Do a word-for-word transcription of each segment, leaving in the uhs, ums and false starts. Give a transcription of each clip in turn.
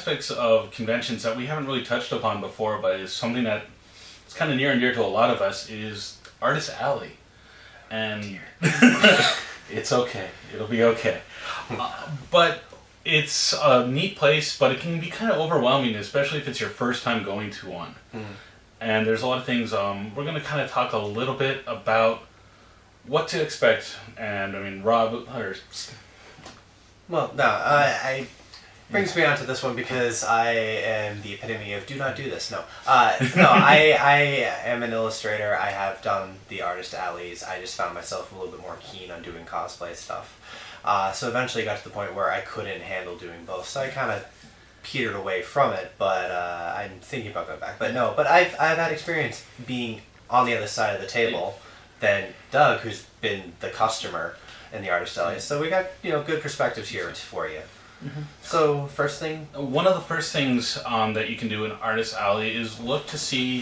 aspects of conventions that we haven't really touched upon before, but is something that is kind of near and dear to a lot of us, is Artist Alley. And it's okay. It'll be okay. Uh, but it's a neat place, but it can be kind of overwhelming, especially if it's your first time going to one. Mm. And there's a lot of things. Um, we're going to kind of talk a little bit about what to expect. And, I mean, Rob... Or, well, no, I... I brings me onto this one because I am the epitome of do not do this. No, uh, no. I I am an illustrator. I have done the artist alleys. I just found myself a little bit more keen on doing cosplay stuff. Uh, so eventually got to the point where I couldn't handle doing both. So I kind of petered away from it. But uh, I'm thinking about going back. But no. But I've I've had experience being on the other side of the table than Doug, who's been the customer in the artist alleys. So we got you know good perspectives here for you. Mm-hmm. So, first thing? One of the first things um, that you can do in Artist Alley is look to see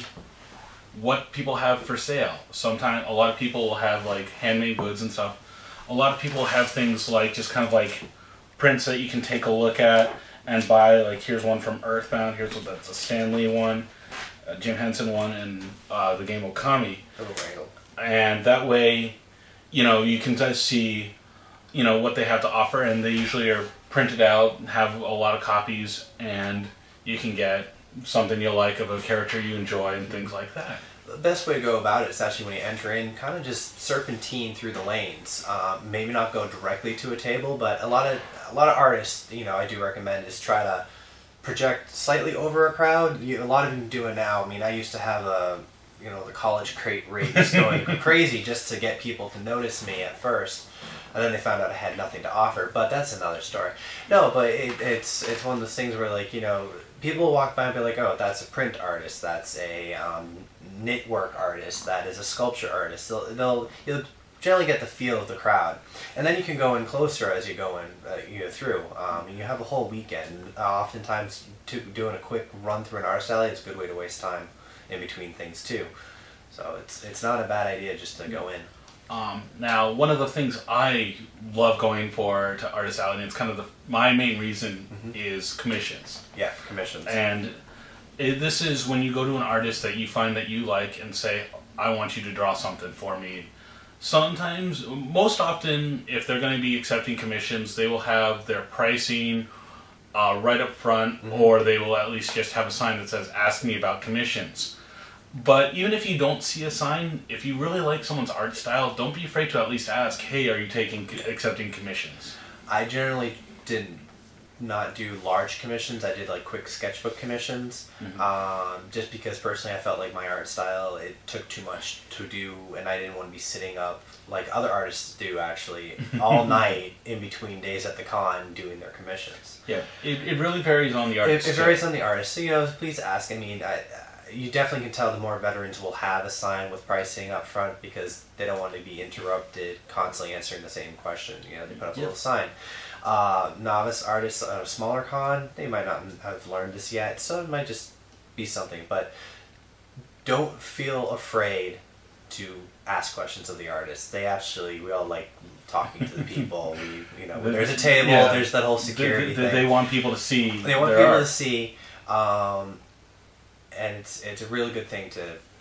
what people have for sale. Sometimes, a lot of people will have, like, handmade goods and stuff. A lot of people have things like, just kind of like, prints that you can take a look at and buy. Like, here's one from Earthbound, here's what that's a Stan Lee one, a Jim Henson one, and uh, the game Okami. Oh, and that way, you know, you can just see, you know, what they have to offer, and they usually are printed out, have a lot of copies, and you can get something you like of a character you enjoy and things like that. The best way to go about it is actually when you enter in, kind of just serpentine through the lanes. Uh, maybe not go directly to a table, but a lot of a lot of artists, you know, I do recommend is try to project slightly over a crowd. You, a lot of them do it now. I mean, I used to have a, you know, the college crate race going crazy just to get people to notice me at first. And then they found out I had nothing to offer, but that's another story. No, but it, it's it's one of those things where, like, you know, people walk by and be like, oh, that's a print artist, that's a um, knitwork artist, that is a sculpture artist. They'll, they'll you'll generally get the feel of the crowd, and then you can go in closer as you go in, uh, you go through. Um, and you have a whole weekend. Uh, oftentimes, to doing a quick run through an artist alley is a good way to waste time in between things too. So it's it's not a bad idea just to go in. Um, now, one of the things I love going for to Artist Alley, and it's kind of the, my main reason, mm-hmm. is commissions. Yeah, commissions. And it, this is when you go to an artist that you find that you like and say, I want you to draw something for me. Sometimes, most often, if they're going to be accepting commissions, they will have their pricing uh, right up front, mm-hmm. or they will at least just have a sign that says, ask me about commissions. But even if you don't see a sign, if you really like someone's art style, don't be afraid to at least ask, hey, are you taking accepting commissions? I generally did not do large commissions. I did like quick sketchbook commissions, mm-hmm. um, just because personally I felt like my art style, it took too much to do, and I didn't want to be sitting up like other artists do actually all night in between days at the con doing their commissions. Yeah, it, it really varies on the artist. It, it varies on the artist. So, you know, please ask. I mean, I... You definitely can tell the more veterans will have a sign with pricing up front because they don't want to be interrupted constantly answering the same question. You know, they put up a yep. little sign. Uh, novice artists at a smaller con, they might not have learned this yet, so it might just be something. But don't feel afraid to ask questions of the artists. They actually, we all like talking to the people. We, you know, when there's a table, yeah. there's that whole security they, they, thing. They want people to see. They want their people art. to see. Um, And it's it's a really good thing to,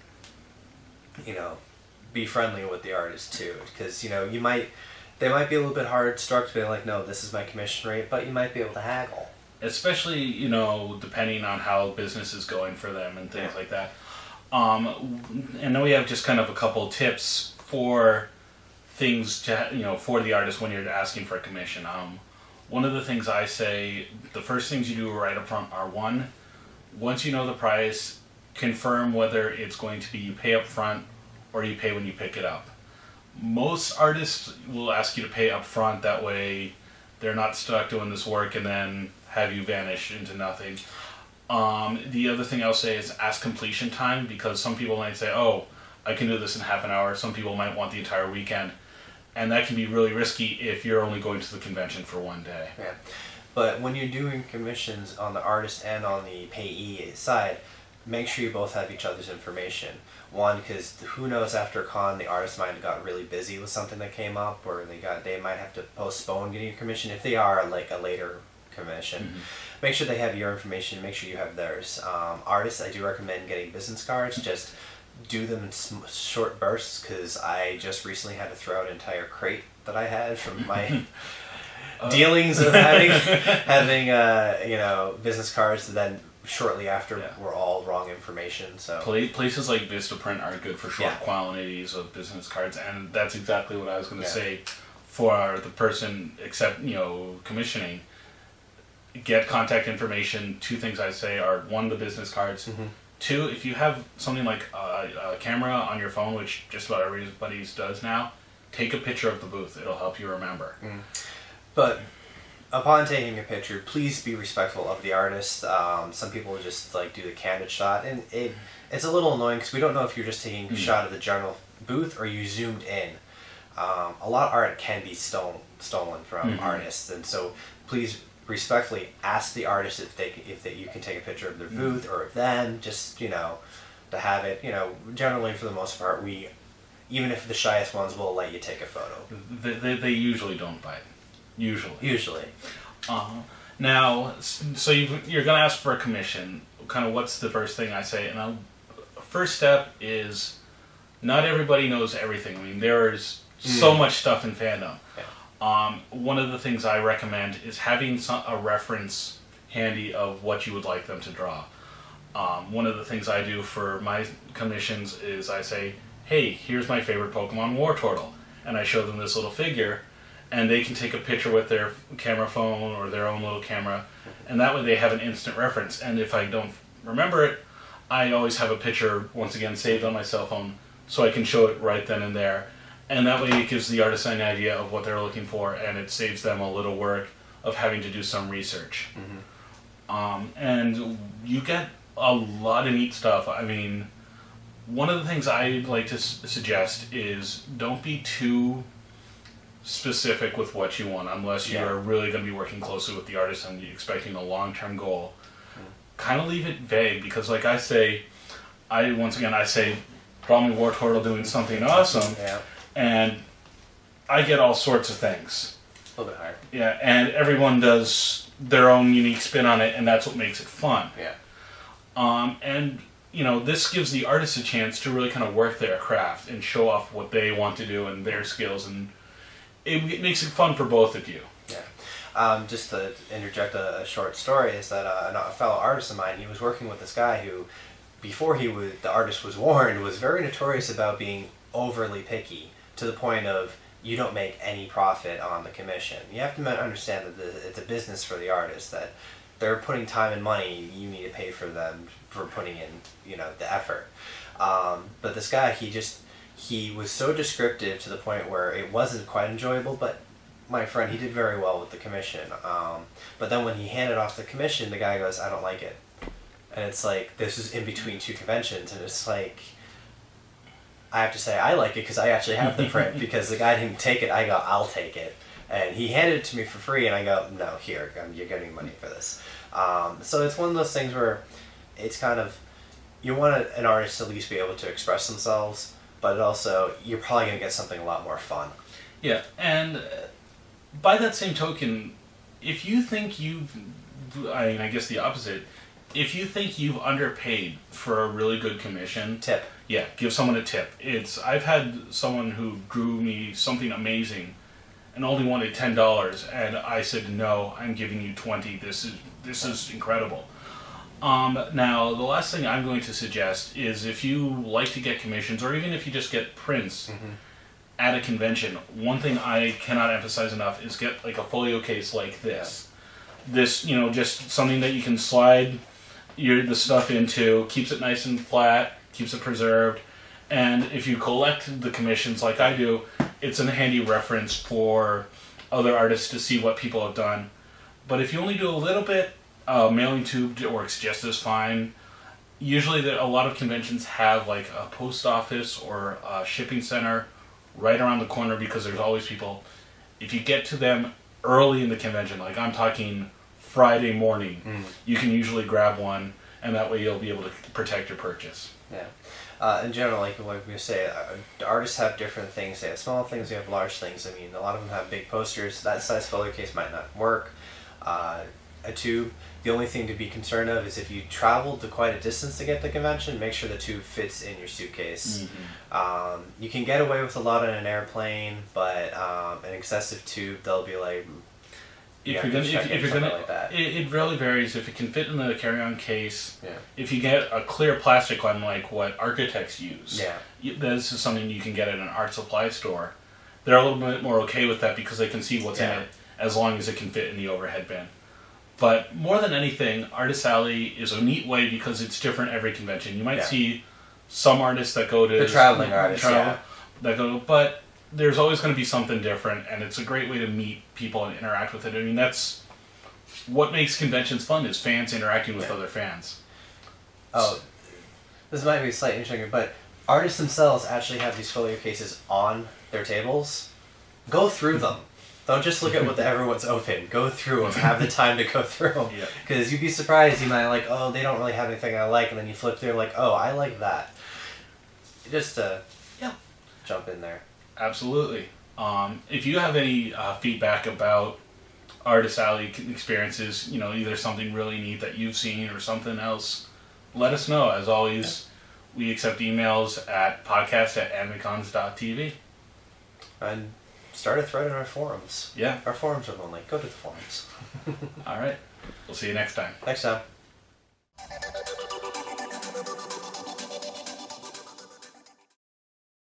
you know, be friendly with the artist too, because you know you might, they might be a little bit hard struck to be like, no, this is my commission rate, but you might be able to haggle. Especially, you know, depending on how business is going for them and things yeah. like that. Um, and then we have just kind of a couple tips for things to, you know, for the artist when you're asking for a commission. Um, one of the things I say, the first things you do right up front are one. Once you know the price, confirm whether it's going to be you pay up front or you pay when you pick it up. Most artists will ask you to pay up front, that way they're not stuck doing this work and then have you vanish into nothing. Um, the other thing I'll say is ask completion time, because some people might say, oh, I can do this in half an hour. Some people might want the entire weekend. And that can be really risky if you're only going to the convention for one day. Yeah. But when you're doing commissions on the artist and on the payee side, make sure you both have each other's information. One, because who knows, after a con, the artist might have got really busy with something that came up, or they got they might have to postpone getting a commission if they are like a later commission. Mm-hmm. Make sure they have your information. Make sure you have theirs. Um, artists, I do recommend getting business cards. Just do them in sm- short bursts, because I just recently had to throw out an entire crate that I had from my uh. dealings of having having uh, you know, business cards. And then shortly after, yeah. were all wrong information. So places like Vistaprint are good for short yeah. quantities of business cards, and that's exactly what I was going to yeah. say for the person, except you know, commissioning. Get contact information. Two things I say are: one, the business cards. Mm-hmm. Two, if you have something like a, a camera on your phone, which just about everybody's does now, take a picture of the booth. It'll help you remember. Mm. But upon taking a picture, please be respectful of the artist. Um, some people just like do the candid shot, and it it's a little annoying because we don't know if you're just taking a mm. shot of the general booth or you zoomed in. Um, a lot of art can be stolen stolen from mm-hmm. artists, and so please respectfully ask the artist if they if they, you can take a picture of their booth mm-hmm. or of them, just, you know, to have it. You know, generally for the most part, we, even if the shyest ones, will let you take a photo. They, they, they usually don't bite. Usually. Usually. Uh, now, so you've, you're going to ask for a commission. Kind of what's the first thing I say? And I'll, first step is not everybody knows everything. I mean, there's mm. so much stuff in fandom. Yeah. Um, one of the things I recommend is having some, a reference handy of what you would like them to draw. Um, one of the things I do for my commissions is I say, hey, here's my favorite Pokemon Wartortle. And I show them this little figure, and they can take a picture with their camera phone or their own little camera, and that way they have an instant reference. And if I don't remember it, I always have a picture, once again, saved on my cell phone, so I can show it right then and there. And that way it gives the artist an idea of what they're looking for, and it saves them a little work of having to do some research. Mm-hmm. Um, and you get a lot of neat stuff. I mean, one of the things I'd like to s- suggest is don't be too specific with what you want, unless you're yeah. really going to be working closely with the artist and you're expecting a long-term goal. Mm-hmm. Kind of leave it vague, because like I say, I once again, I say, draw me Wartortle doing something awesome. Yeah. And I get all sorts of things. A little bit higher. Yeah, and everyone does their own unique spin on it, and that's what makes it fun. Yeah. Um, and, you know, this gives the artist a chance to really kind of work their craft and show off what they want to do and their skills, and it, it makes it fun for both of you. Yeah. Um, just to interject a, a short story is that uh, a fellow artist of mine, he was working with this guy who, before he was, the artist was warned, was very notorious about being overly picky, to the point of you don't make any profit on the commission. You have to understand that the, it's a business for the artist, that they're putting time and money, you need to pay for them for putting in, you know, the effort. Um, but this guy, he just, he was so descriptive to the point where it wasn't quite enjoyable, but my friend, he did very well with the commission. Um, but then when he handed off the commission, the guy goes, I don't like it. And it's like, this is in between two conventions, and it's like, I have to say I like it because I actually have the print, because the guy didn't take it. I go, I'll take it. And he handed it to me for free, and I go, no, here, you're getting money for this. Um, so it's one of those things where it's kind of, you want an artist to at least be able to express themselves, but it also, you're probably going to get something a lot more fun. Yeah, and by that same token, if you think you've, I mean, I guess the opposite, if you think you've underpaid for a really good commission... Tip. Yeah, give someone a tip. It's I've had someone who drew me something amazing and only wanted ten dollars, and I said, no, I'm giving you twenty. This is this is incredible. Um, now, the last thing I'm going to suggest is if you like to get commissions, or even if you just get prints mm-hmm. at a convention, one thing I cannot emphasize enough is get like a folio case like this. This, you know, just something that you can slide your the stuff into, keeps it nice and flat, keeps it preserved, and if you collect the commissions like I do, it's a handy reference for other artists to see what people have done. But if you only do a little bit, uh, mailing tube works just as fine. Usually there, a lot of conventions have like a post office or a shipping center right around the corner, because there's always people. If you get to them early in the convention, like I'm talking Friday morning, mm. you can usually grab one, and that way you'll be able to protect your purchase. Yeah. Uh, in general, like, like we say, uh, artists have different things. They have small things, they have large things. I mean, a lot of them have big posters. That size folio case might not work. Uh, a tube. The only thing to be concerned of is if you travel to quite a distance to get the convention, make sure the tube fits in your suitcase. Mm-hmm. Um, you can get away with a lot on an airplane, but um, an excessive tube, they'll be like, if you're gonna, if, if you're gonna, like that. It, it really varies. If it can fit in the carry-on case, yeah. If you get a clear plastic one like what architects use, yeah, you, this is something you can get at an art supply store. They're a little bit more okay with that because they can see what's yeah. in it as long as it can fit in the overhead bin. But more than anything, Artist Alley is a neat way because it's different every convention. You might yeah. see some artists that go to the traveling artists, travel, yeah. that go, but there's always going to be something different, and it's a great way to meet people and interact with it. I mean, that's what makes conventions fun, is fans interacting with yeah. other fans. Oh, this might be slightly interesting, but artists themselves actually have these folio cases on their tables. Go through them. Don't just look at what the, everyone's open. Go through them. Have the time to go through them. Because yeah. you'd be surprised. You might like, oh, they don't really have anything I like, and then you flip through like, oh, I like that. Just to yeah. jump in there. Absolutely. Um, if you have any uh, feedback about Artist Alley experiences, you know, either something really neat that you've seen or something else, let us know. As always, yeah. we accept emails at podcast at animecons dot t v. And start a thread in our forums. Yeah. Our forums are lonely. Go to the forums. All right. We'll see you next time. Next time.